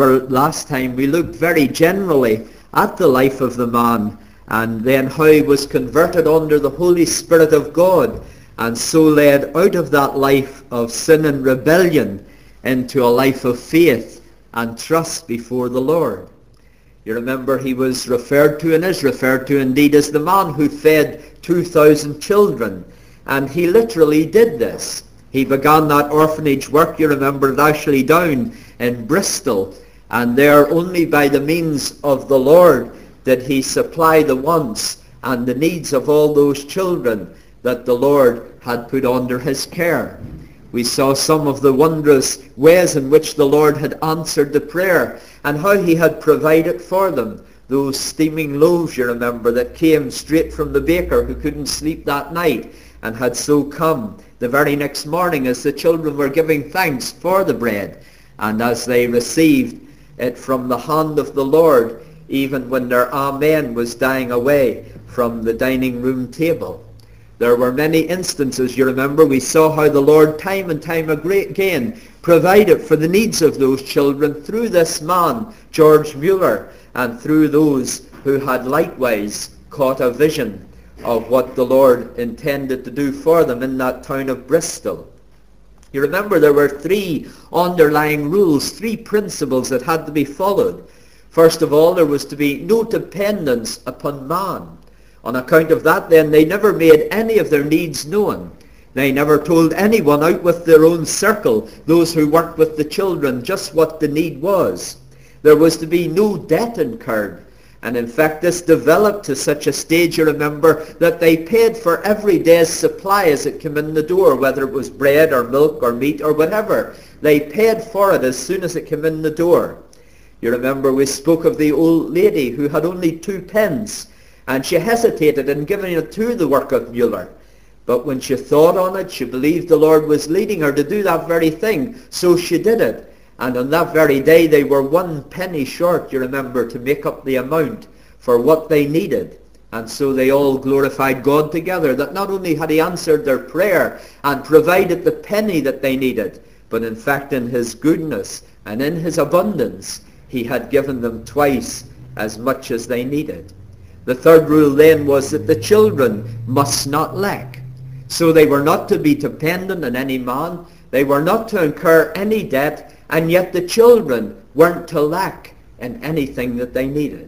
remember last time we looked very generally at the life of the man, and then how he was converted under the Holy Spirit of God, and so led out of that life of sin and rebellion into a life of faith and trust before the Lord. You remember he was referred to, and is referred to indeed, as the man who fed 2,000 children. And he literally did this. He began that orphanage work, you remember, at Ashley Down in Bristol. And there, only by the means of the Lord, did he supply the wants and the needs of all those children that the Lord had put under his care. We saw some of the wondrous ways in which the Lord had answered the prayer, and how he had provided for them. Those steaming loaves, you remember, that came straight from the baker who couldn't sleep that night, and had so come the very next morning as the children were giving thanks for the bread, and as they received it from the hand of the Lord, even when their amen was dying away from the dining room table. There were many instances, you remember, we saw how the Lord time and time again provided for the needs of those children through this man, George Mueller, and through those who had likewise caught a vision of what the Lord intended to do for them in that town of Bristol. You remember there were three underlying rules, three principles that had to be followed. First of all, there was to be no dependence upon man. On account of that, then, they never made any of their needs known. They never told anyone out with their own circle, those who worked with the children, just what the need was. There was to be no debt incurred. And in fact, this developed to such a stage, you remember, that they paid for every day's supply as it came in the door, whether it was bread or milk or meat or whatever. They paid for it as soon as it came in the door. You remember we spoke of the old lady who had only 2 pence, and she hesitated in giving it to the work of Mueller. But when she thought on it, she believed the Lord was leading her to do that very thing, so she did it. And on that very day they were 1 penny short, you remember, to make up the amount for what they needed. And so they all glorified God together, that not only had he answered their prayer and provided the penny that they needed, but in fact in his goodness and in his abundance, he had given them twice as much as they needed. The third rule then was that the children must not lack. So they were not to be dependent on any man. They were not to incur any debt, and yet the children weren't to lack in anything that they needed.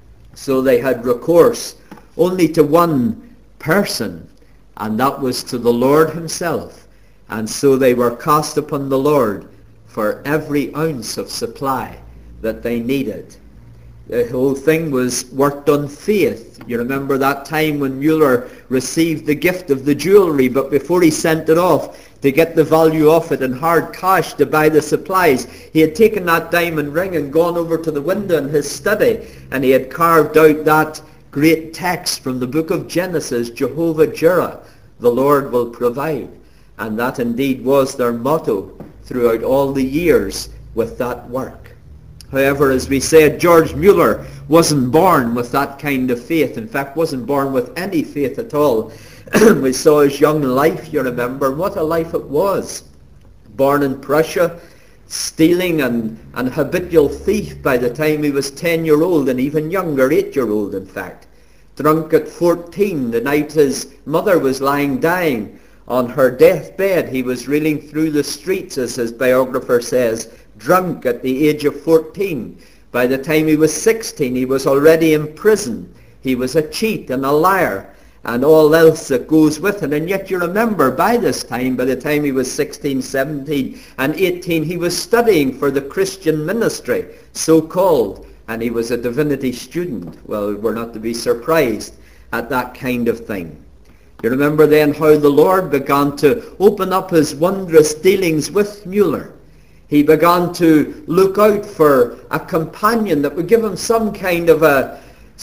So they had recourse only to one person, and that was to the Lord himself. And so they were cast upon the Lord for every ounce of supply that they needed. The whole thing was worked on faith. You remember that time when Mueller received the gift of the jewelry, but before he sent it off to get the value of it in hard cash to buy the supplies, he had taken that diamond ring and gone over to the window in his study, and he had carved out that great text from the book of Genesis, Jehovah Jireh, the Lord will provide. And that indeed was their motto throughout all the years with that work. However, as we said, George Mueller wasn't born with that kind of faith. In fact, wasn't born with any faith at all. We saw his young life, you remember. What a life it was. Born in Prussia, stealing and habitual thief by the time he was 10-year-old, and even younger, 8-year-old in fact. Drunk at 14, the night his mother was lying dying on her deathbed. He was reeling through the streets, as his biographer says, drunk at the age of 14. By the time he was 16, he was already in prison. He was a cheat and a liar and all else that goes with it. And yet you remember, by this time, by the time he was 16, 17 and 18, he was studying for the Christian ministry, so-called, and he was a divinity student. Well, we're not to be surprised at that kind of thing. You remember then how the Lord began to open up his wondrous dealings with Mueller. He began to look out for a companion that would give him some kind of a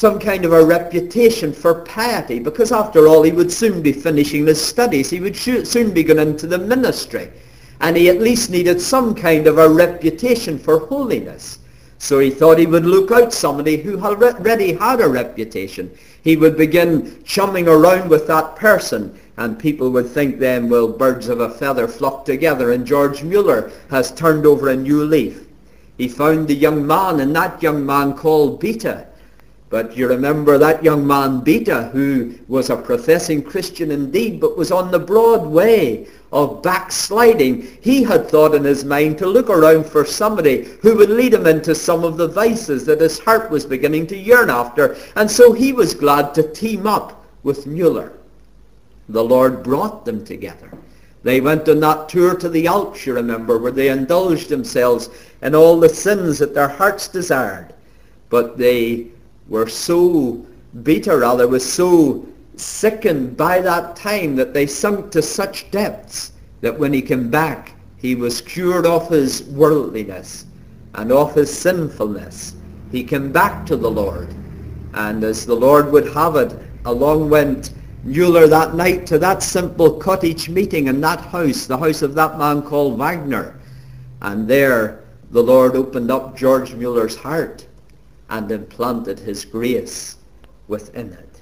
reputation for piety, because after all he would soon be finishing his studies. He would soon be going into the ministry, and he at least needed some kind of a reputation for holiness. So he thought he would look out somebody who already had a reputation. He would begin chumming around with that person, and people would think then, well, birds of a feather flock together, and George Mueller has turned over a new leaf. He found the young man, and that young man called Beta. But you remember that young man Beta, who was a professing Christian indeed, but was on the broad way of backsliding. He had thought in his mind to look around for somebody who would lead him into some of the vices that his heart was beginning to yearn after. And so he was glad to team up with Mueller. The Lord brought them together. They went on that tour to the Alps, you remember, where they indulged themselves in all the sins that their hearts desired. But they were so, Beta rather, was so sickened by that time that they sunk to such depths that when he came back, he was cured of his worldliness and of his sinfulness. He came back to the Lord. And as the Lord would have it, along went Mueller that night to that simple cottage meeting in that house, the house of that man called Wagner. And there the Lord opened up George Mueller's heart and implanted his grace within it.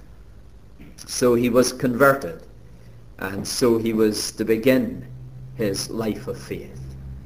So he was converted, and so he was to begin his life of faith.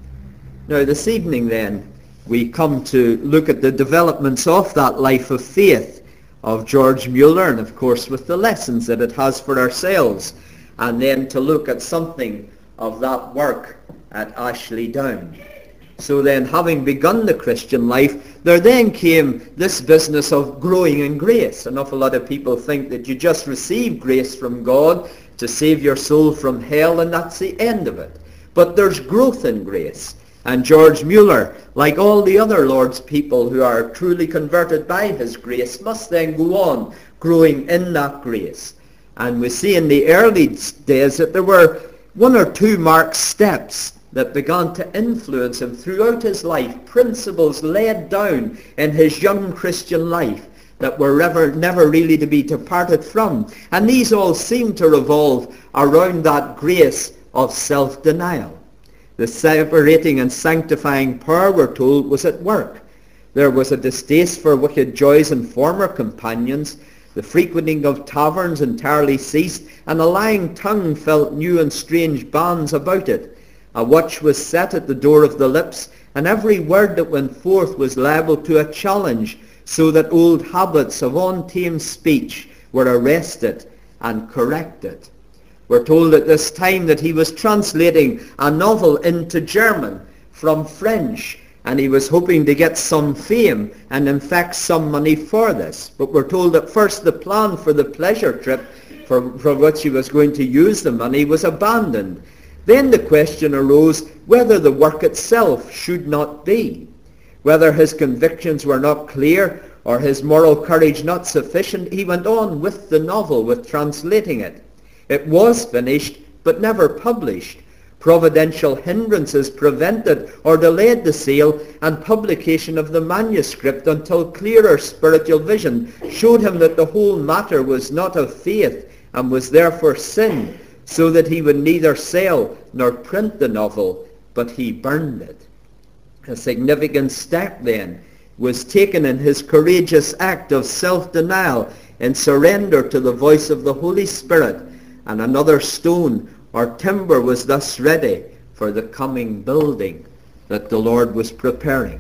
Now this evening then, we come to look at the developments of that life of faith of George Mueller, and of course with the lessons that it has for ourselves, and then to look at something of that work at Ashley Down. So then, having begun the Christian life, there then came this business of growing in grace. An awful lot of people think that you just receive grace from God to save your soul from hell, and that's the end of it. But there's growth in grace. And George Mueller, like all the other Lord's people who are truly converted by his grace, must then go on growing in that grace. And we see in the early days that there were one or two marked steps that began to influence him throughout his life, principles laid down in his young Christian life that were never really to be departed from. And these all seem to revolve around that grace of self-denial. The separating and sanctifying power, we're told, was at work. There was a distaste for wicked joys and former companions. The frequenting of taverns entirely ceased, and a lying tongue felt new and strange bands about it. A watch was set at the door of the lips, and every word that went forth was liable to a challenge, so that old habits of untamed speech were arrested and corrected. We're told at this time that he was translating a novel into German from French, and he was hoping to get some fame and in fact some money for this. But we're told that first the plan for the pleasure trip for which he was going to use the money was abandoned. Then the question arose whether the work itself should not be. Whether his convictions were not clear or his moral courage not sufficient, he went on with the novel, with translating it. It was finished, but never published. Providential hindrances prevented or delayed the sale and publication of the manuscript until clearer spiritual vision showed him that the whole matter was not of faith and was therefore sin, so that he would neither sell nor print the novel, but he burned it. A significant step then was taken in his courageous act of self-denial and surrender to the voice of the Holy Spirit, and another stone or timber was thus ready for the coming building that the Lord was preparing.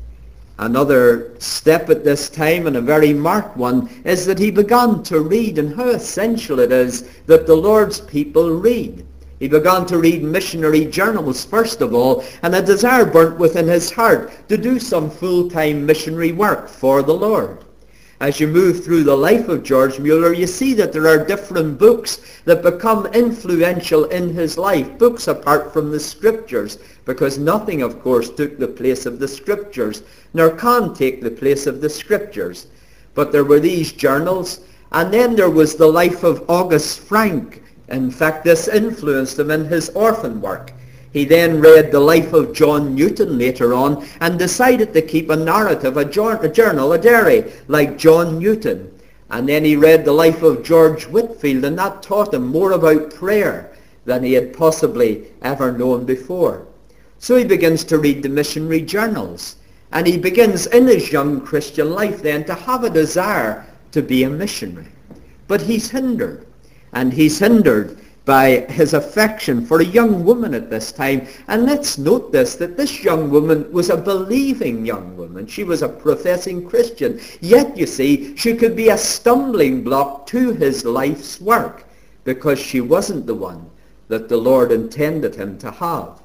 Another step at this time, and a very marked one, is that he began to read, and how essential it is that the Lord's people read. He began to read missionary journals first of all, and a desire burnt within his heart to do some full-time missionary work for the Lord. As you move through the life of George Mueller, you see that there are different books that become influential in his life, books apart from the Scriptures, because nothing, of course, took the place of the Scriptures, nor can take the place of the Scriptures. But there were these journals, and then there was the life of August Frank. In fact, this influenced him in his orphan work. He then read the life of John Newton later on and decided to keep a narrative, a journal, a diary, like John Newton. And then he read the life of George Whitefield, and that taught him more about prayer than he had possibly ever known before. So he begins to read the missionary journals, and he begins in his young Christian life then to have a desire to be a missionary. But he's hindered, and he's hindered by his affection for a young woman at this time. And let's note this, that this young woman was a believing young woman. She was a professing Christian. Yet, you see, she could be a stumbling block to his life's work because she wasn't the one that the Lord intended him to have.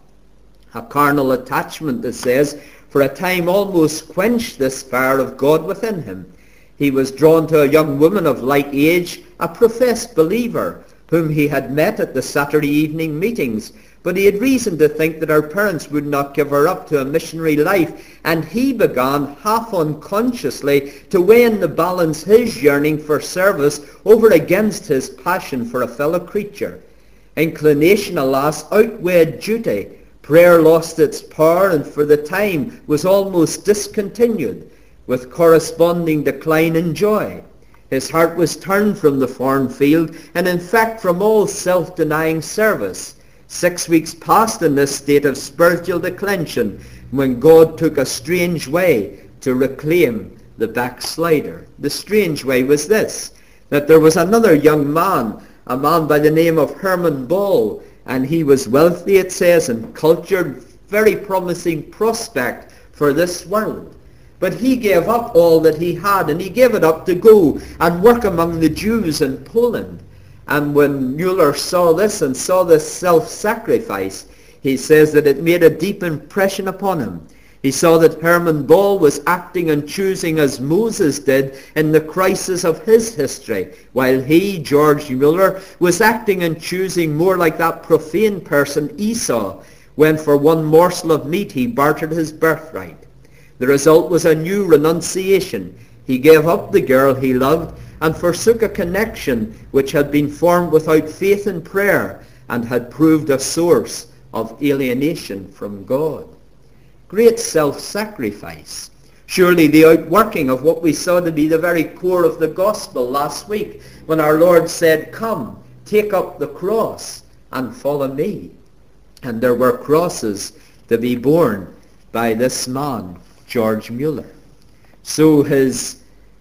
A carnal attachment, it says, for a time almost quenched this fire of God within him. He was drawn to a young woman of like age, a professed believer, whom he had met at the Saturday evening meetings, but he had reason to think that her parents would not give her up to a missionary life, and he began half unconsciously to weigh in the balance his yearning for service over against his passion for a fellow creature. Inclination, alas, outweighed duty. Prayer lost its power and for the time was almost discontinued, with corresponding decline in joy. His heart was turned from the foreign field, and in fact from all self-denying service. 6 weeks passed in this state of spiritual declension, when God took a strange way to reclaim the backslider. The strange way was this, that there was another young man, a man by the name of Herman Ball, and he was wealthy, it says, and cultured, very promising prospect for this world. But he gave up all that he had, and he gave it up to go and work among the Jews in Poland. And when Mueller saw this and saw this self-sacrifice, he says that it made a deep impression upon him. He saw that Herman Ball was acting and choosing as Moses did in the crisis of his history, while he, George Mueller, was acting and choosing more like that profane person Esau, when for one morsel of meat he bartered his birthright. The result was a new renunciation. He gave up the girl he loved and forsook a connection which had been formed without faith in prayer and had proved a source of alienation from God. Great self-sacrifice. Surely the outworking of what we saw to be the very core of the gospel last week, when our Lord said, "Come, take up the cross and follow me." And there were crosses to be borne by this man, George Mueller. So his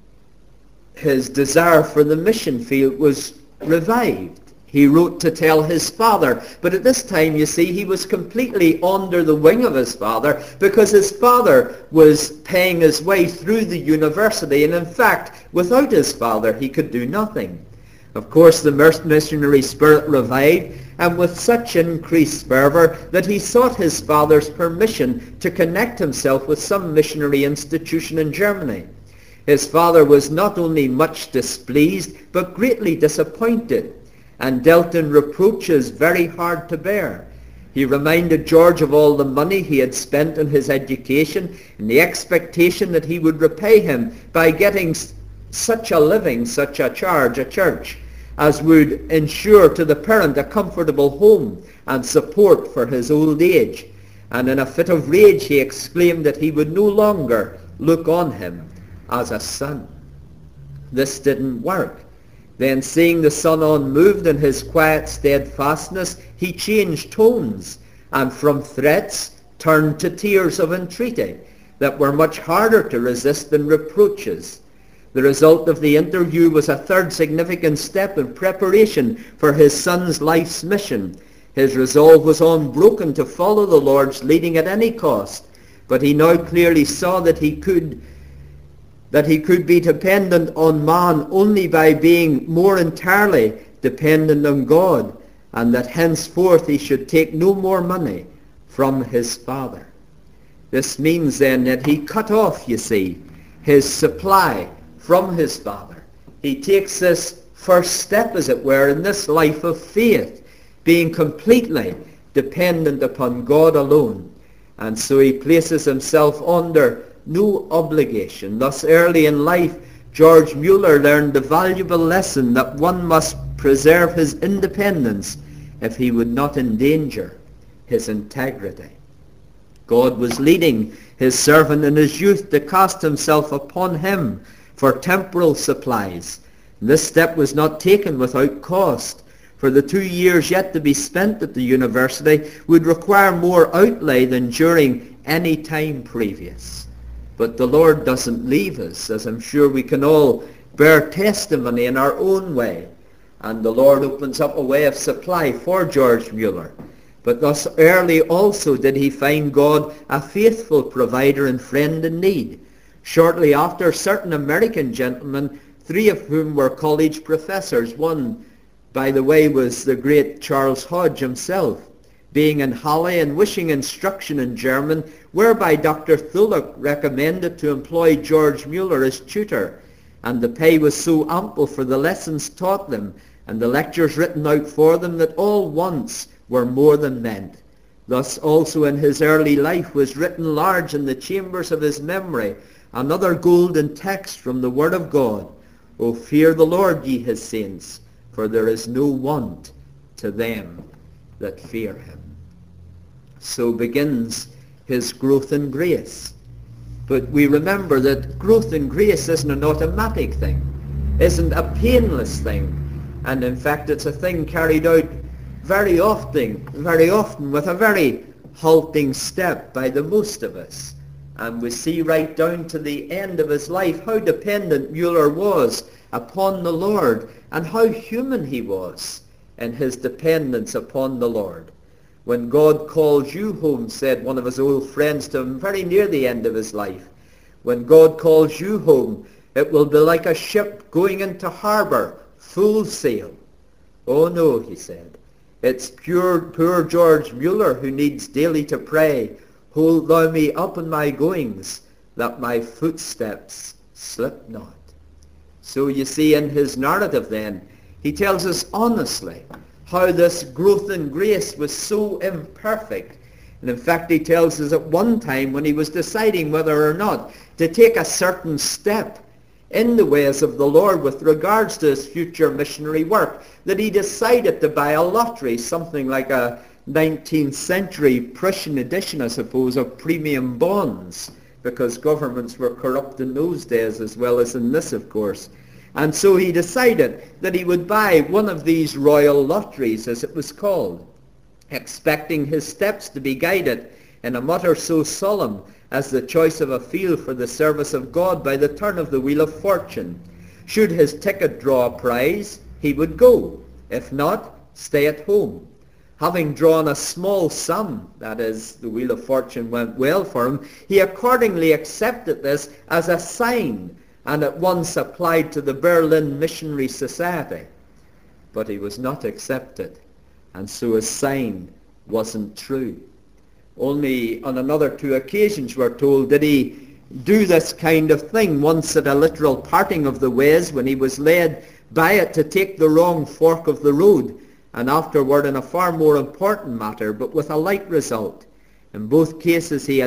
desire for the mission field was revived. He wrote to tell his father, but at this time, you see, he was completely under the wing of his father, because his father was paying his way through the university, and in fact, without his father, he could do nothing. Of course, the missionary spirit revived, and with such increased fervour that he sought his father's permission to connect himself with some missionary institution in Germany. His father was not only much displeased, but greatly disappointed, and dealt in reproaches very hard to bear. He reminded George of all the money he had spent on his education, and the expectation that he would repay him by getting such a living, such a charge, a church, as would ensure to the parent a comfortable home and support for his old age. And in a fit of rage he exclaimed that he would no longer look on him as a son. This didn't work. Then, seeing the son unmoved in his quiet steadfastness, he changed tones, and from threats turned to tears of entreaty that were much harder to resist than reproaches. The result of the interview was a third significant step in preparation for his son's life's mission. His resolve was unbroken to follow the Lord's leading at any cost, but he now clearly saw that he could be dependent on man only by being more entirely dependent on God, and that henceforth he should take no more money from his father. This means then that he cut off, you see, his supply from his father. He takes this first step, as it were, in this life of faith, being completely dependent upon God alone. And so he places himself under no obligation. Thus early in life, George Mueller learned the valuable lesson that one must preserve his independence if he would not endanger his integrity. God was leading his servant in his youth to cast himself upon him for temporal supplies. This step was not taken without cost, for the 2 years yet to be spent at the university would require more outlay than during any time previous. But the Lord doesn't leave us, as I'm sure we can all bear testimony in our own way. and the Lord opens up a way of supply for George Mueller. But thus early also did he find God a faithful provider and friend in need. Shortly after, certain American gentlemen, 3 of whom were college professors, one, by the way, was the great Charles Hodge himself, being in Halle and wishing instruction in German, whereby Dr. Tholuck recommended to employ George Mueller as tutor, and the pay was so ample for the lessons taught them, and the lectures written out for them, that all wants were more than met. Thus also in his early life was written large in the chambers of his memory another golden text from the Word of God: O fear the Lord, ye his saints, for there is no want to them that fear him. So begins his growth in grace. But we remember that growth in grace isn't an automatic thing, isn't a painless thing, and in fact it's a thing carried out very often with a very halting step by the most of us. And we see right down to the end of his life how dependent Mueller was upon the Lord, and how human he was in his dependence upon the Lord. When God calls you home, said one of his old friends to him very near the end of his life, when God calls you home, it will be like a ship going into harbour, full sail. Oh no, he said, it's poor George Mueller who needs daily to pray, hold thou me up in my goings, that my footsteps slip not. So you see, in his narrative then, he tells us honestly how this growth in grace was so imperfect. And in fact, he tells us at one time when he was deciding whether or not to take a certain step in the ways of the Lord with regards to his future missionary work, that he decided to buy a lottery, something like a 19th century Prussian edition, I suppose, of premium bonds, because governments were corrupt in those days as well as in this, of course. And so he decided that he would buy one of these royal lotteries, as it was called, expecting his steps to be guided in a matter so solemn as the choice of a field for the service of God by the turn of the wheel of fortune. Should his ticket draw a prize, he would go. If not, stay at home. Having drawn a small sum, that is, the wheel of fortune went well for him, he accordingly accepted this as a sign and at once applied to the Berlin Missionary Society. But he was not accepted, and so his sign wasn't true. Only on another 2 occasions, we're told, did he do this kind of thing. Once at a literal parting of the ways, when he was led by it to take the wrong fork of the road, and afterward in a far more important matter, but with a like result. In both cases he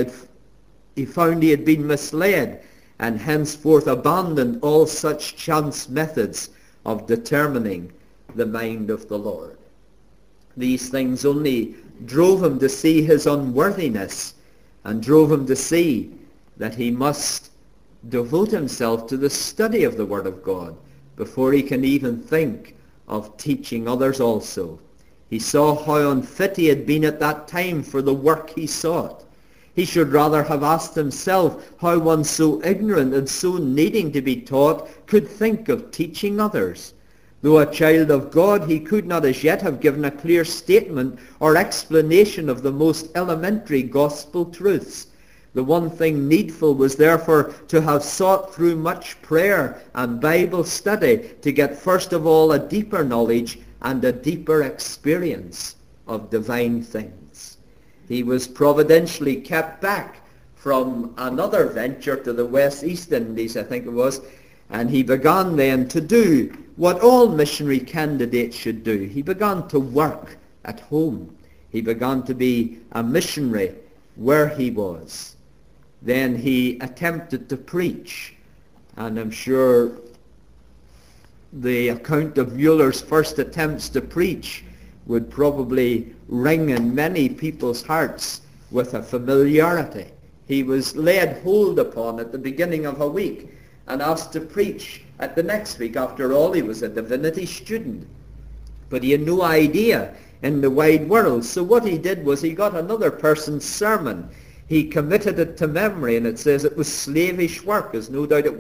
found he had been misled, and henceforth abandoned all such chance methods of determining the mind of the Lord. These things only drove him to see his unworthiness, and drove him to see that he must devote himself to the study of the Word of God before he can even think of teaching others also. He saw how unfit he had been at that time for the work he sought. He should rather have asked himself how one so ignorant and so needing to be taught could think of teaching others. Though a child of God, he could not as yet have given a clear statement or explanation of the most elementary gospel truths. The one thing needful was therefore to have sought through much prayer and Bible study to get first of all a deeper knowledge and a deeper experience of divine things. He was providentially kept back from another venture to the West East Indies, I think it was, and he began then to do what all missionary candidates should do. He began to work at home. He began to be a missionary where he was. Then he attempted to preach, and I'm sure the account of Mueller's first attempts to preach would probably ring in many people's hearts with a familiarity. He was laid hold upon at the beginning of a week and asked to preach at the next week. After all, he was a divinity student, but he had no idea in the wide world. So what he did was he got another person's sermon. He committed it to memory, and it says it was slavish work, as no doubt it